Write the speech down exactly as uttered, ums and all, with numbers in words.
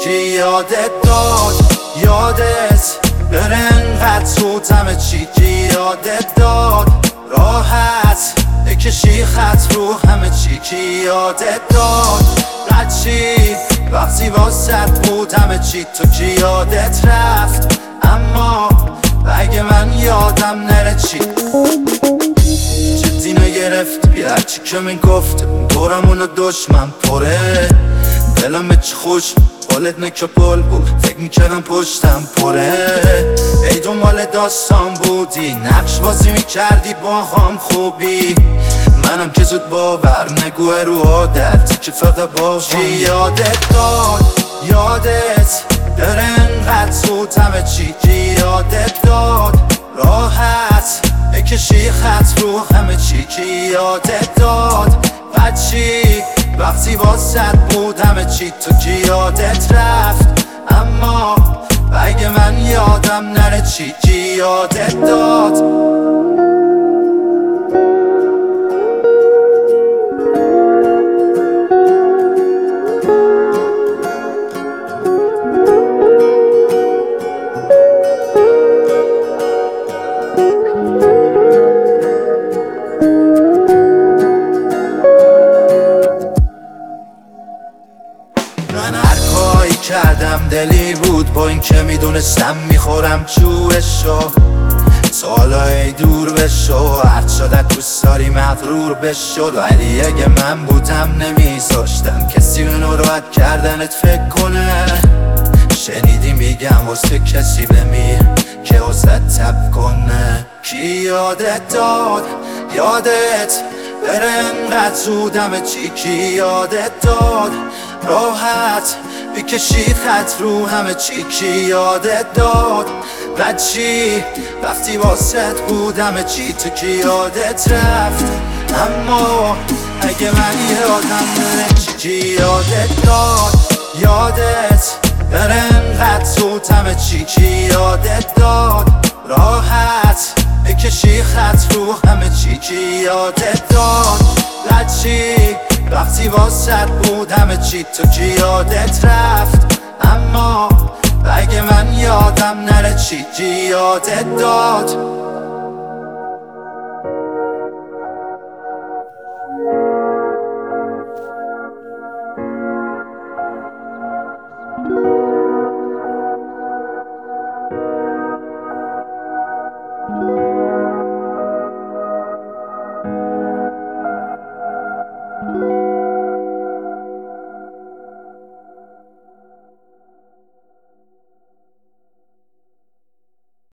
کی یادت داد یادت بره انقدر زود همه چی کی یادت داد راحت بکشی خط رو همه چی کی یادت داد بچی وقتی واسد بود همه چی تو کی یادت رفت اما اگه من یادم نره چی جدی نگرفت بی هرچی که من گفت دورمونو دشمن پره دلم به چی خوش بالت نکه پل بود فکر میکردم پشتم پره ای دنبال داستان بودی نقش بازی میکردی با هم خوبی منم که زود باور نگوه رو عادت که فقط باشی کی یادت داد یادت داره انقدر زود همه چی کی یادت داد راحت بکشی خط رو همه چی کی یادت داد بچی وقتی واسد بود همه چی تو کی یادت رفت اما اگه من یادم نره چی کی یادت داد من هر کاری کردم دلی بود با این که میدونستم میخورم چوبشو سالای دور بشو هر شدت دوست داری مغرور بشد ولی اگه من بودم نمیذاشتم کسی به ناراحت کردنت فکر کنه شنیدی میگم واسه کسی بمیر که واسه تب کنه کی یادت داد یادت بره انقدر زود همه چی کی یادت داد راحت بکشی خط رو همه چی کی یادت داد بچی وقتی واسط بود همه چی تو کی یادت رفت اما اگه من یادم نره چی کی یادت داد یادت بره انقدر زود همه چی کی یادت داد راحت بکشی خط رو همه چی کی یادت داد بچی وقتی واسد بود همه چی تو کی یادت رفت اما اگه من یادم نره چی کی یادت داد